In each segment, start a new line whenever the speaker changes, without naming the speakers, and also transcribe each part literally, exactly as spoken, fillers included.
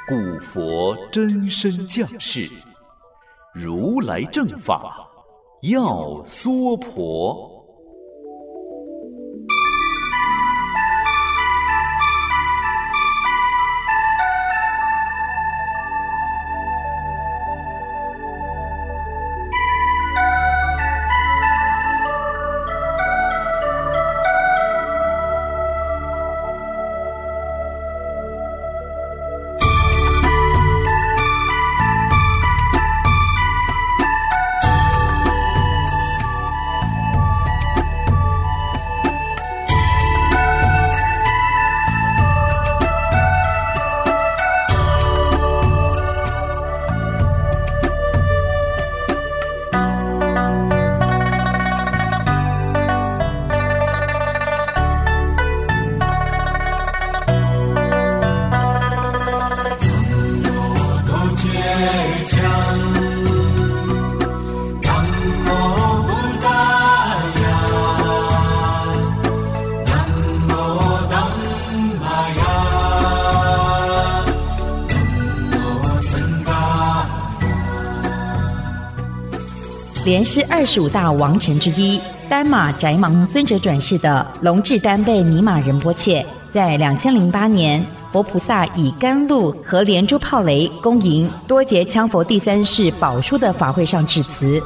古佛真身降世，如来正法要娑婆。
莲师二十五大王臣之一，丹马宅芒尊者转世的龙智丹贝尼玛仁波切，在两千零八年，佛菩萨以甘露和连珠炮雷恭迎多杰羌佛第三世宝书的法会上致辞。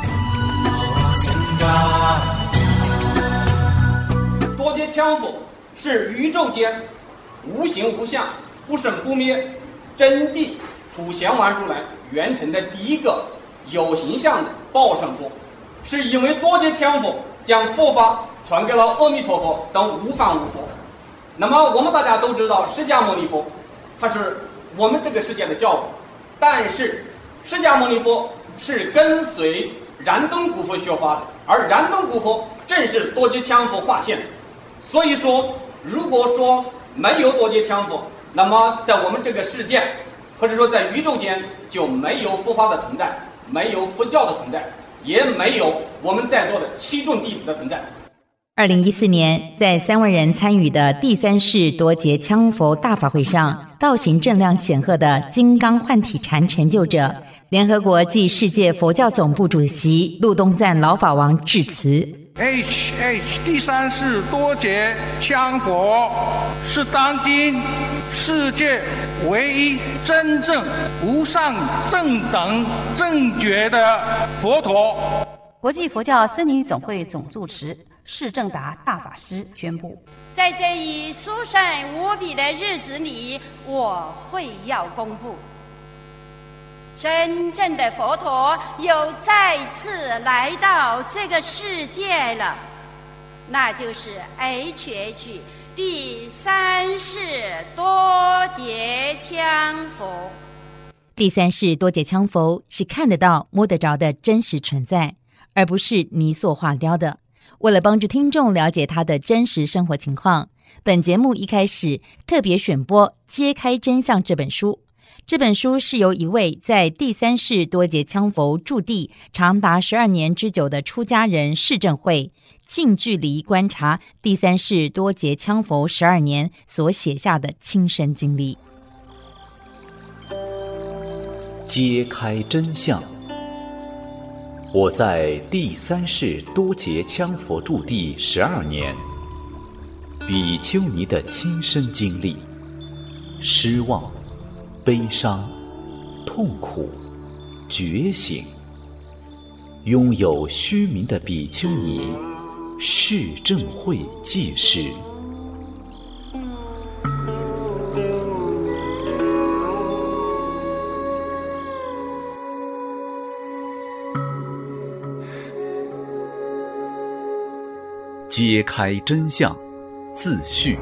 多杰羌佛是宇宙间无形无相、不生不灭、真谛普贤王如来圆成的第一个有形象的报身佛，是因为多杰羌佛将佛法传给了阿弥陀佛等无方无佛。那么我们大家都知道，释迦牟尼佛他是我们这个世界的教主，但是释迦牟尼佛是跟随燃灯古佛学法的，而燃灯古佛正是多杰羌佛化现的。所以说，如果说没有多杰羌佛，那么在我们这个世界或者说在宇宙间就没有佛法的存在，没有佛教的存在，也没有我们在座的七众弟子的存在。
二零一四年，在三万人参与的第三世多杰羌佛大法会上，道行正量显赫的金刚幻体禅成就者、联合国暨世界佛教总部主席陆东赞老法王致辞。
H H 第三世多杰羌佛是当今世界唯一真正无上正等正觉的佛陀。
国际佛教僧尼总会总住持释正达大法师宣布，
在这一殊胜无比的日子里，我会要公布，真正的佛陀又再次来到这个世界了，那就是 H H 第三世多杰羌佛。
第三世多杰羌佛是看得到摸得着的真实存在，而不是泥塑化雕的。为了帮助听众了解他的真实生活情况，本节目一开始特别选播《揭开真相》这本书。这本书是由一位在第三世多杰羌佛驻地长达十二年之久的出家人释正慧，近距离观察第三世多杰羌佛十二年所写下的亲身经历。
揭开真相。我在第三世多杰羌佛驻地十二年，比丘尼的亲身经历，失望、悲伤、痛苦、觉醒。拥有虚名的比丘尼释正慧记事。揭开真相，自序。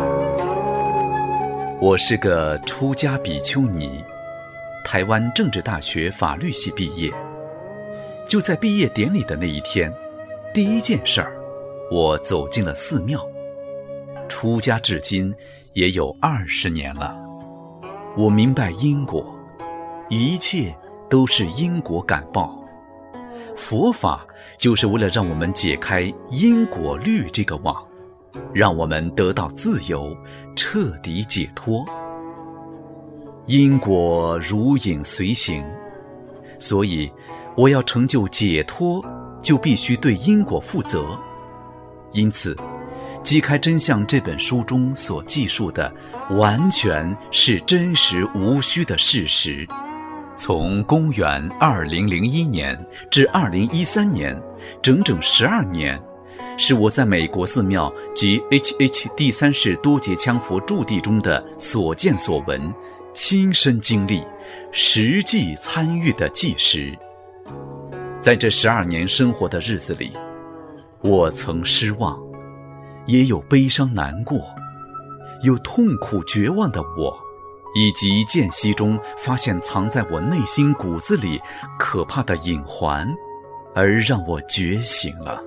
我是个出家比丘尼，台湾政治大学法律系毕业。就在毕业典礼的那一天，第一件事儿，我走进了寺庙。出家至今也有二十年了，我明白因果，一切都是因果感报。佛法就是为了让我们解开因果律这个网，让我们得到自由，彻底解脱。 因果如影随形，所以我要成就解脱，就必须对因果负责。因此揭开真相这本书中所记述的完全是真实无虚的事实。从公元二零零一年至二零一三年，整整十二年，是我在美国寺庙及 H H 第三世多杰羌佛驻地中的所见所闻，亲身经历、实际参与的纪实。在这十二年生活的日子里，我曾失望，也有悲伤难过，有痛苦绝望的我，以及间隙中发现藏在我内心骨子里可怕的隐环，而让我觉醒了。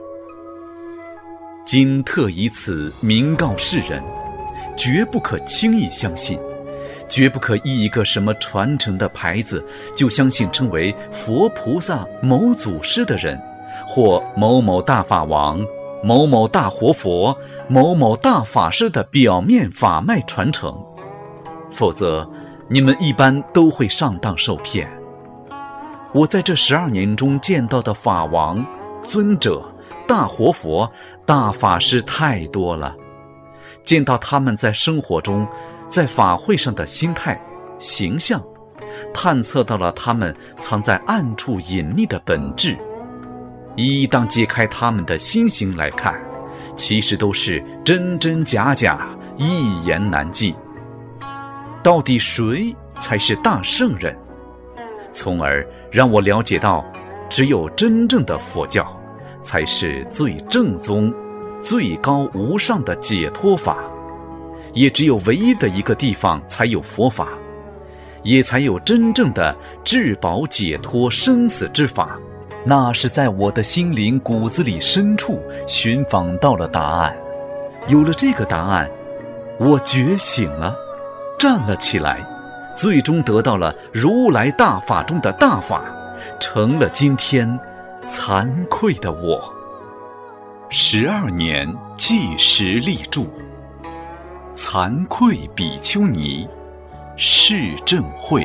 今特以此明告世人，绝不可轻易相信，绝不可依一个什么传承的牌子就相信称为佛菩萨某祖师的人，或某某大法王、某某大活佛、某某大法师的表面法脉传承，否则你们一般都会上当受骗。我在这十二年中见到的法王、尊者、大活佛、大法师太多了，见到他们在生活中、在法会上的心态、形象，探测到了他们藏在暗处隐秘的本质。一当揭开他们的心形来看，其实都是真真假假，一言难尽。到底谁才是大圣人？从而让我了解到，只有真正的佛教才是最正宗、最高无上的解脱法，也只有唯一的一个地方才有佛法，也才有真正的至宝解脱生死之法。那是在我的心灵骨子里深处寻访到了答案。有了这个答案，我觉醒了，站了起来，最终得到了如来大法中的大法，成了今天惭愧的我。十二年纪实立著，惭愧比丘尼，释正会。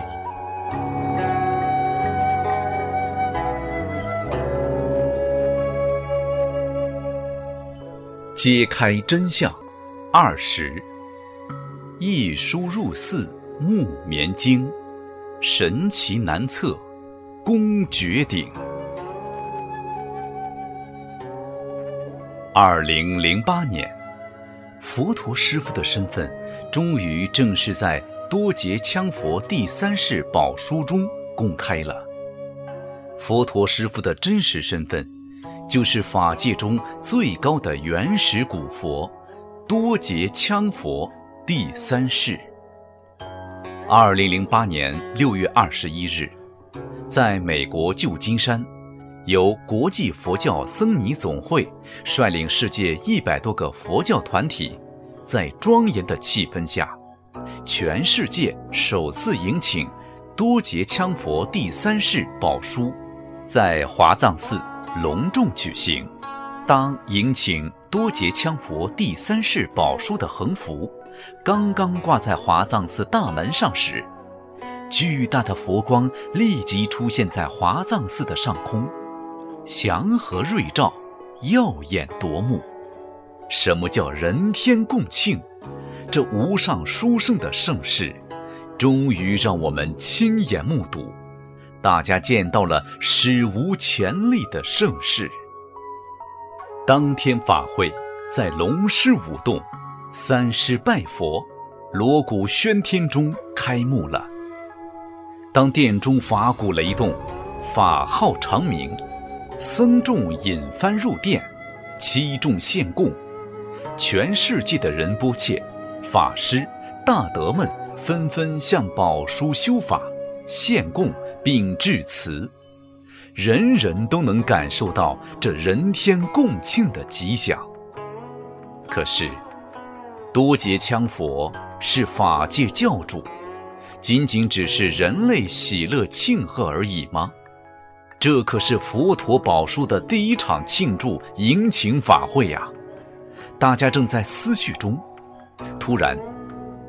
揭开真相二十，一书入寺木棉经，神奇难测功绝顶。二零零八年，佛陀师父的身份终于正式在多杰羌佛第三世宝书中公开了。佛陀师父的真实身份就是法界中最高的原始古佛多杰羌佛第三世。二零零八年六月二十一日，在美国旧金山，由国际佛教僧尼总会率领世界一百多个佛教团体，在庄严的气氛下，全世界首次迎请多杰羌佛第三世宝书在华藏寺隆重举行。当迎请多杰羌佛第三世宝书的横幅刚刚挂在华藏寺大门上时，巨大的佛光立即出现在华藏寺的上空，祥和瑞照，耀眼夺目。什么叫人天共庆？这无上殊胜的盛事，终于让我们亲眼目睹。大家见到了史无前例的盛事。当天法会在龙狮舞动、三狮拜佛、锣鼓喧天中开幕了。当殿中法鼓雷动，法号长鸣，僧众引幡入殿，七众献供，全世界的仁波切、法师、大德们纷纷向宝书修法、献供并致辞，人人都能感受到这人天共庆的吉祥。可是多杰羌佛是法界教主，仅仅只是人类喜乐庆贺而已吗？这可是佛陀宝书的第一场庆祝迎请法会呀！大家正在思绪中，突然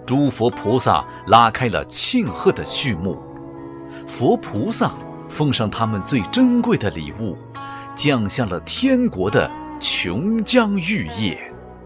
诸佛菩萨拉开了庆贺的序幕。佛菩萨奉上他们最珍贵的礼物，降下了天国的琼浆玉液。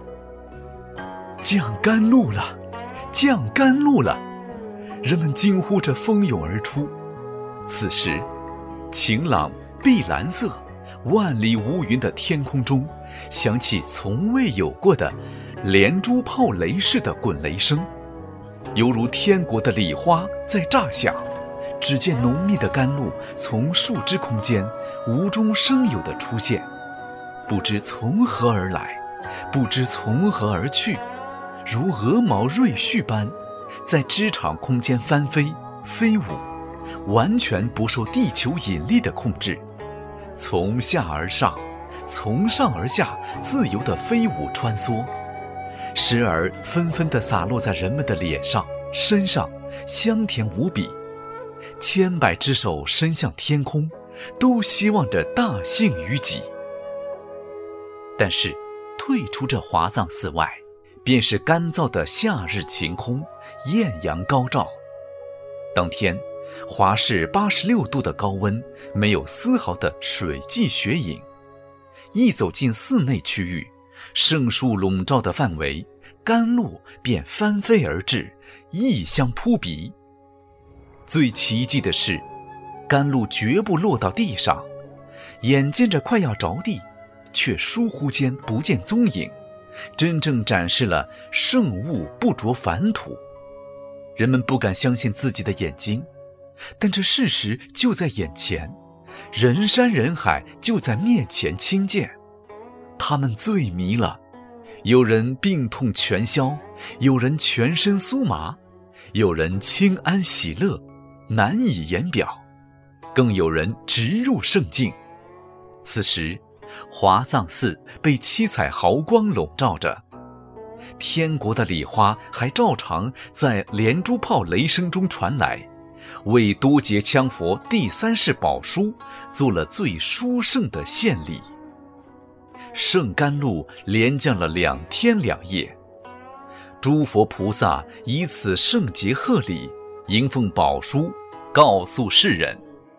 降甘露了，降甘露了！人们惊呼着蜂拥而出。此时，晴朗碧蓝色、万里无云的天空中，响起从未有过的连珠炮雷似的滚雷声，犹如天国的礼花在炸响。只见浓密的甘露从树枝空间无中生有地出现，不知从何而来，不知从何而去，如鹅毛瑞絮般在枝场空间翻飞飞舞，完全不受地球引力的控制，从下而上，从上而下自由地飞舞穿梭，时而纷纷地洒落在人们的脸上身上，香甜无比。千百只手伸向天空，都希望着大幸于己。但是退出这华藏寺外，便是干燥的夏日晴空，艳阳高照。当天华氏八十六度的高温，没有丝毫的水迹雪影。一走进寺内区域，圣树笼罩的范围，甘露便翻飞而至，异香扑鼻。最奇迹的是，甘露绝不落到地上，眼见着快要着地，却疏忽间不见踪影，真正展示了圣物不着凡土。人们不敢相信自己的眼睛，但这事实就在眼前，人山人海就在面前亲见。他们醉迷了，有人病痛全消，有人全身酥麻，有人清安喜乐，难以言表，更有人直入圣境。此时华藏寺被七彩毫光笼罩着，天国的礼花还照常在连珠炮雷声中传来，为多杰羌佛第三世宝书做了最殊胜的献礼。圣甘露连降了两天两夜，诸佛菩萨以此圣节贺礼，迎奉宝书，告诉世人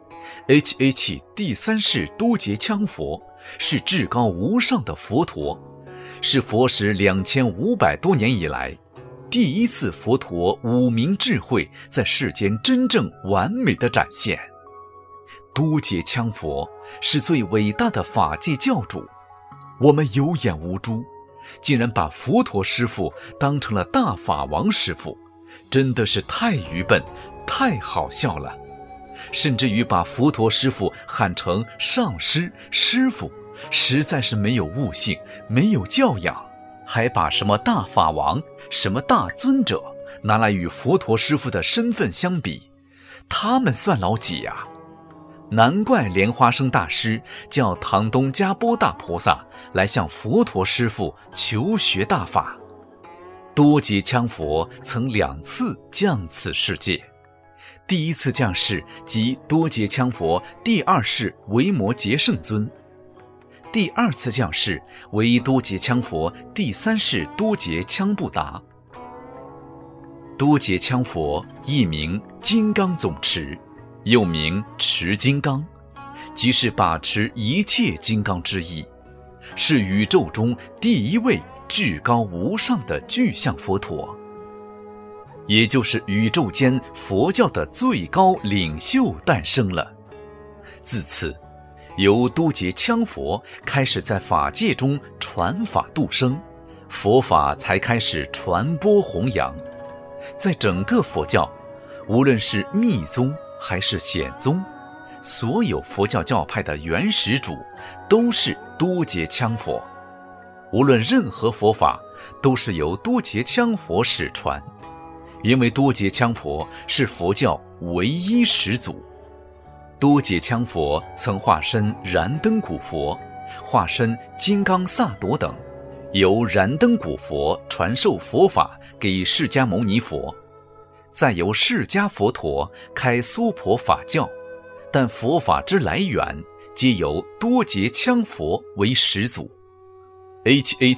H H 第三世多杰羌佛是至高无上的佛陀，是佛时两千五百多年以来第一次佛陀五明智慧在世间真正完美的展现。多杰羌佛是最伟大的法界教主，我们有眼无珠，竟然把佛陀师父当成了大法王师父，真的是太愚笨，太好笑了。甚至于把佛陀师父喊成上师师父，实在是没有悟性，没有教养，还把什么大法王，什么大尊者拿来与佛陀师父的身份相比，他们算老几呀？难怪莲花生大师叫唐东迦波大菩萨来向佛陀师父求学大法。多杰羌佛曾两次降此世界，第一次降世即多杰羌佛第二世维摩诘圣尊，第二次降世为多杰羌佛第三世多杰羌布达。多杰羌佛亦名金刚总持，又名持金刚，即是把持一切金刚之意，是宇宙中第一位至高无上的具象佛陀，也就是宇宙间佛教的最高领袖诞生了。自此，由多杰羌佛开始在法界中传法度生，佛法才开始传播弘扬。在整个佛教，无论是密宗还是显宗，所有佛教教派的原始主都是多杰羌佛，无论任何佛法都是由多杰羌佛始传，因为多杰羌佛是佛教唯一始祖。多杰羌佛曾化身燃灯古佛，化身金刚萨埵等，由燃灯古佛传授佛法给释迦牟尼佛，再由释迦佛陀开娑婆法教，但佛法之来源皆由多杰羌佛为始祖。 H H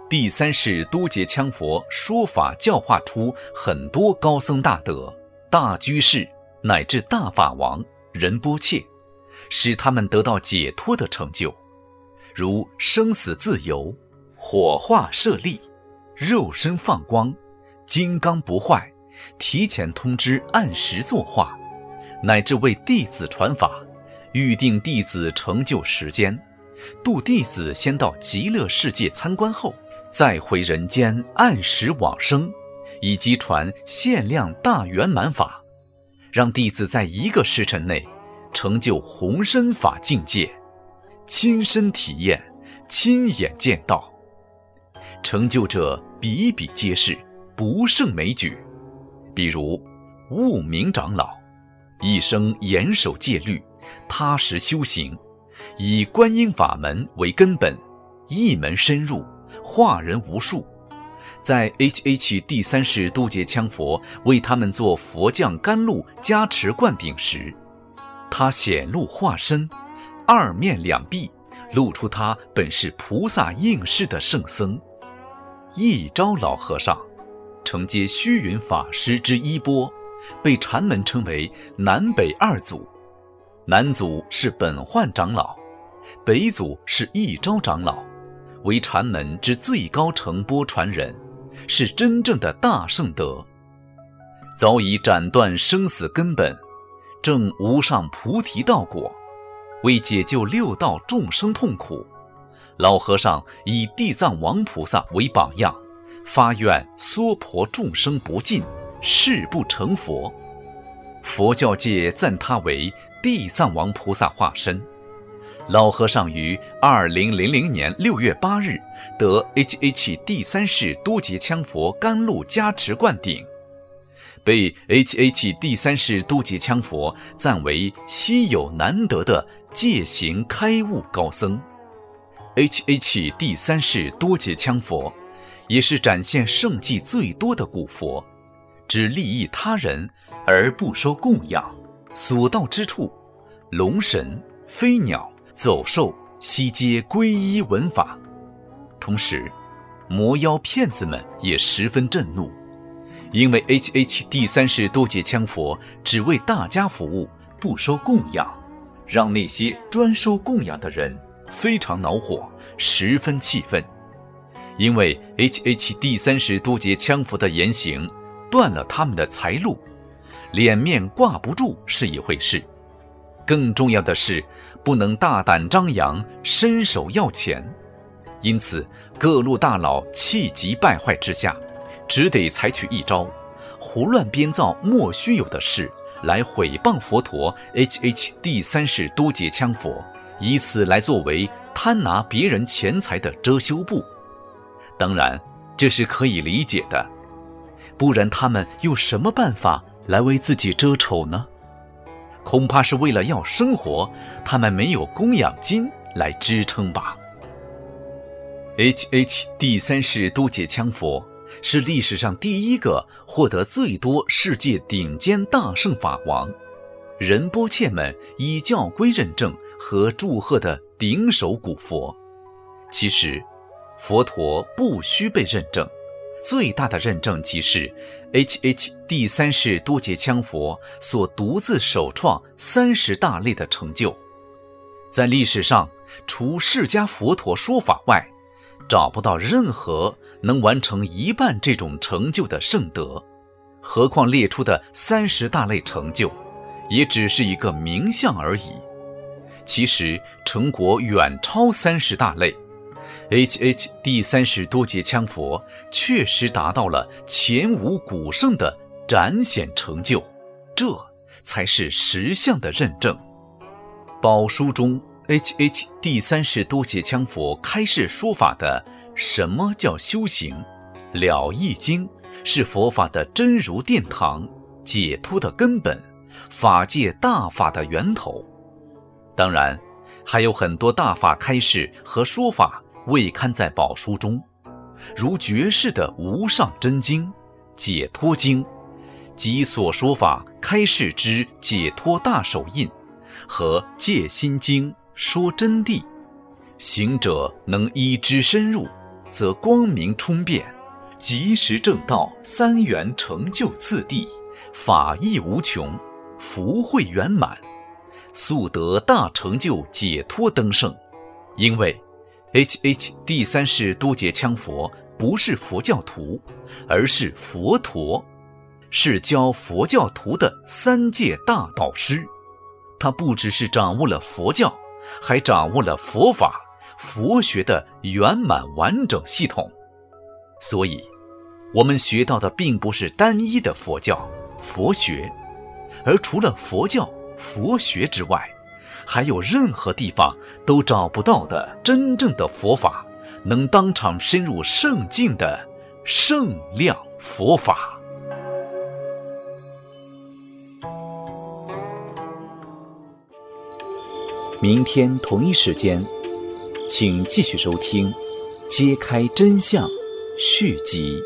第三世多杰羌佛说法教化出很多高僧大德、大居士乃至大法王、仁波切，使他们得到解脱的成就，如生死自由、火化舍利、肉身放光、金刚不坏、提前通知按时作化，乃至为弟子传法，预定弟子成就时间，度弟子先到极乐世界参观后，再回人间按时往生，以及传限量大圆满法，让弟子在一个时辰内成就弘身法境界，亲身体验，亲眼见到。成就者比比皆是，不胜枚举。比如悟明长老，一生严守戒律，踏实修行，以观音法门为根本，一门深入，化人无数。在 H H 第三世多杰羌佛为他们做佛降甘露加持灌顶时，他显露化身，二面两臂露出他本是菩萨应世的圣僧。一昭老和尚承接虚云法师之衣钵，被禅门称为南北二祖。南祖是本焕长老，北祖是一昭长老，为禅门之最高承钵传人，是真正的大圣德，早已斩断生死根本，证无上菩提道果。为解救六道众生痛苦，老和尚以地藏王菩萨为榜样，发愿娑婆众生不尽，誓不成佛。佛教界赞他为地藏王菩萨化身。老和尚于二零零零年六月八日得 H H 第三世多杰羌佛甘露加持灌顶，被 H H 第三世多杰羌佛赞为稀有难得的戒行开悟高僧。H H 第三世多杰羌佛也是展现圣迹最多的古佛，只利益他人而不收供养，所到之处，龙神、飞鸟、走兽悉皆皈依闻法。同时魔妖骗子们也十分震怒，因为 H H 第三世多杰羌佛只为大家服务，不收供养，让那些专收供养的人非常恼火，十分气愤。因为 H H 第三世多杰羌佛的言行断了他们的财路，脸面挂不住是一回事，更重要的是不能大胆张扬，伸手要钱。因此各路大佬气急败坏之下，只得采取一招，胡乱编造莫须有的事来毁谤佛陀 H H 第三世多杰羌佛，以此来作为贪拿别人钱财的遮羞布。当然这是可以理解的，不然他们用什么办法来为自己遮丑呢？恐怕是为了要生活，他们没有供养金来支撑吧。 H H 第三世多杰羌佛是历史上第一个获得最多世界顶尖大圣法王、仁波切们以教规认证和祝贺的顶首古佛。其实佛陀不需被认证，最大的认证即是 H H 第三世多杰羌佛所独自首创三十大类的成就。在历史上，除释迦佛陀说法外，找不到任何能完成一半这种成就的圣德，何况列出的三十大类成就也只是一个名相而已。其实成果远超三十大类， H H 第三世多杰羌佛确实达到了前无古圣的展显成就，这才是实相的认证。宝书中 H H 第三世多杰羌佛开示说法的什么叫修行，了义经是佛法的真如殿堂，解脱的根本，法界大法的源头。当然还有很多大法开示和说法未刊在宝书中，如绝世的无上真经、解脱经及所说法开示之解脱大手印和戒心经说真谛，行者能依之深入， 则光明充遍，及时正道，三元成就次第，法义无穷，福慧圆满，速得大成就，解脱登圣。因为 H H 第三世多杰羌佛不是佛教徒，而是佛陀，是教佛教徒的三界大导师。他不只是掌握了佛教，还掌握了佛法、佛学的圆满完整系统。所以我们学到的并不是单一的佛教、佛学，而除了佛教、佛学之外，还有任何地方都找不到的真正的佛法，能当场深入圣境的圣量佛法。明天同一时间，请继续收听《揭开真相》续集。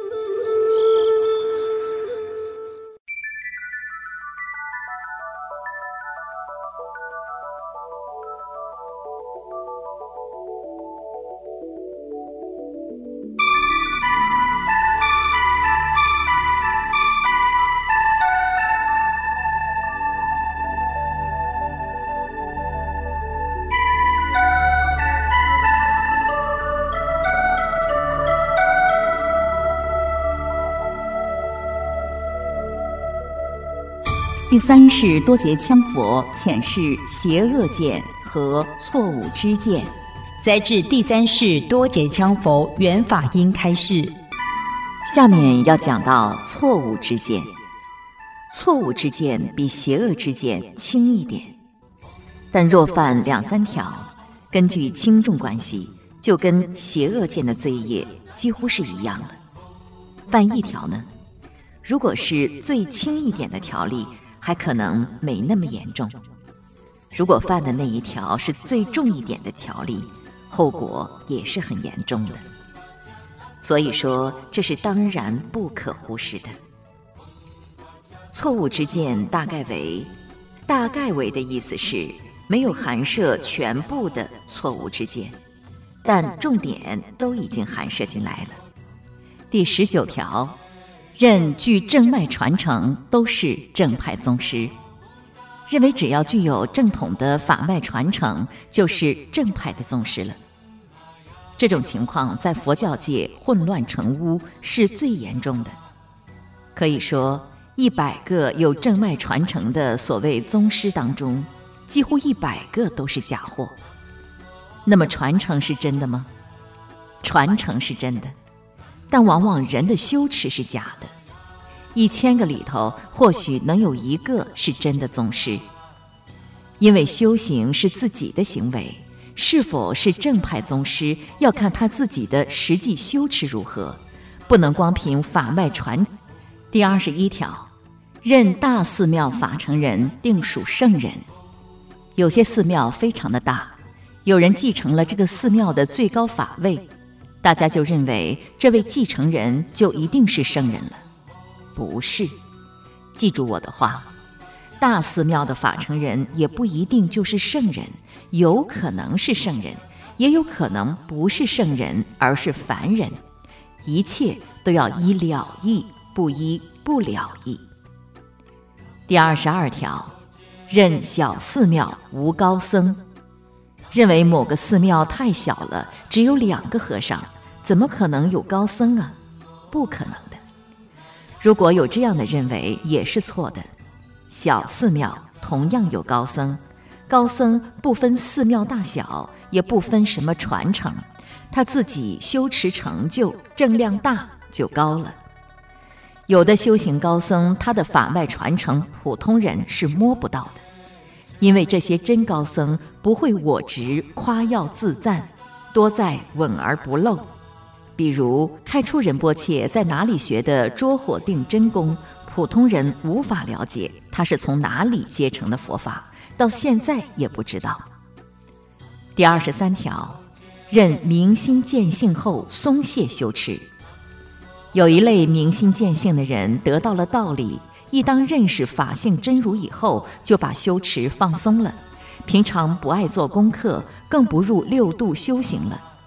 第三世多杰羌佛浅示邪恶见和错误知见，
摘自第三世多杰羌佛圆法音开示。
下面要讲到错误知见。错误知见比邪恶知见轻一点，但若犯两三条，根据轻重关系，就跟邪恶见的罪业几乎是一样了。犯一条呢，如果是最轻一点的条例，还可能没那么严重。如果犯的那一条是最重一点的条例，后果也是很严重的。所以说，这是当然不可忽视的。错误知见大概为，大概为的意思是没有含摄全部的错误知见，但重点都已经含摄进来了。第十九条，任具正脉传承都是正派宗师，认为只要具有正统的法脉传承，就是正派的宗师了。这种情况在佛教界混乱成污，是最严重的。可以说，一百个有正脉传承的所谓宗师当中，几乎一百个都是假货。那么传承是真的吗？传承是真的，但往往人的修持是假的。一千个里头，或许能有一个是真的宗师。因为修行是自己的行为，是否是正派宗师，要看他自己的实际修持如何，不能光凭法脉传。第二十一条，任大寺庙法成人，定属圣人。有些寺庙非常的大，有人继承了这个寺庙的最高法位，大家就认为这位继承人就一定是圣人了。不是，记住我的话，大寺庙的法成人也不一定就是圣人，有可能是圣人，也有可能不是圣人，而是凡人。一切都要依了义，不依不了义。第二十二条，任小寺庙无高僧。认为某个寺庙太小了，只有两个和尚，怎么可能有高僧啊？不可能的。如果有这样的认为，也是错的。小寺庙同样有高僧，高僧不分寺庙大小，也不分什么传承，他自己修持成就正量大就高了。有的修行高僧，他的法脉传承普通人是摸不到的，因为这些真高僧不会我执夸耀自赞，多在稳而不漏。比如开初仁波切在哪里学的捉火定真功，普通人无法了解他是从哪里接成的佛法，到现在也不知道。第二十三条，任明心见性后松懈修持。有一类明心见性的人得到了道理，一当认识法性真如以后，就把修持放松了，平常不爱做功课，更不入六度修行了。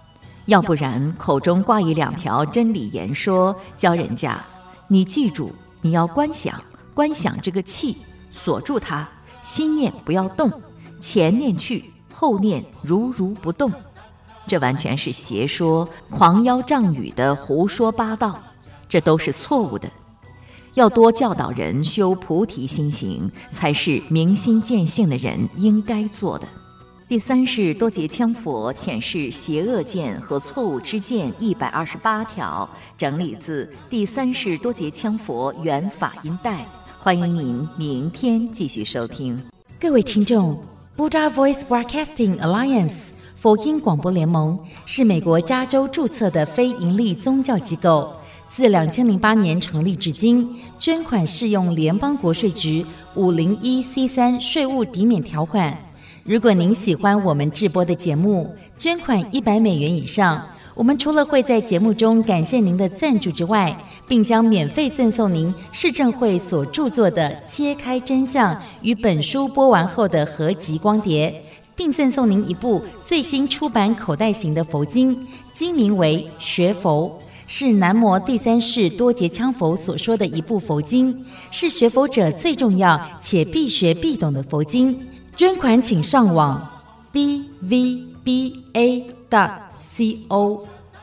要不然口中挂一两条真理言说，教人家你记住，你要观想，观想这个气，锁住它，心念不要动，前念去，后念如如不动。这完全是邪说、狂妖障语的胡说八道，这都是错误的。要多教导人修菩提心行，才是明心见性的人应该做的。第三是多劫羌佛浅释邪恶见和错误之见一百二十八条，整理自第三世多劫羌佛原法音带。欢迎您明天继续收听。
各位听众， Buddha Voice Broadcasting Alliance 佛音广播联盟是美国加州注册的非营利宗教机构，自两千零八年成立至今，捐款适用联邦国税局五零一 C 三税务抵免条款。如果您喜欢我们制播的节目，捐款一百美元以上，我们除了会在节目中感谢您的赞助之外，并将免费赠送您市政会所著作的《揭开真相》与本书播完后的合集光碟，并赠送您一部最新出版口袋型的佛经，经名为《学佛》，是南摩第三世多劫羌佛所说的一部佛经，是学佛者最重要且必学必懂的佛经。捐款请上网 b v b a dot co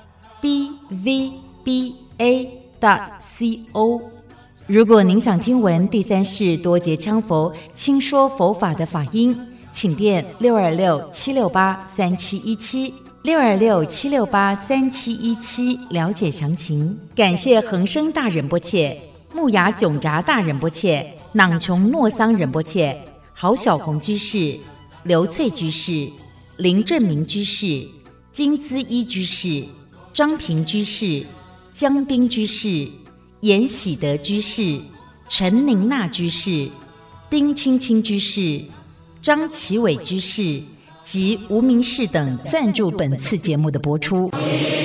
b v b a dot co。 如果您想听闻第三世多劫羌佛轻说佛法的法音，请电六二六七六八三七一七六二六七六八三七一七了解详情。感谢恒生大仁波切、木雅炯札大仁波切、囊琼诺桑仁波切、郝小红居士、刘翠居士、林正明居士、金姿一居士、张平居士、江滨居士、严喜德居士、陈宁娜居士、丁青青居士、张启伟居士及无名氏等赞助本次节目的播出。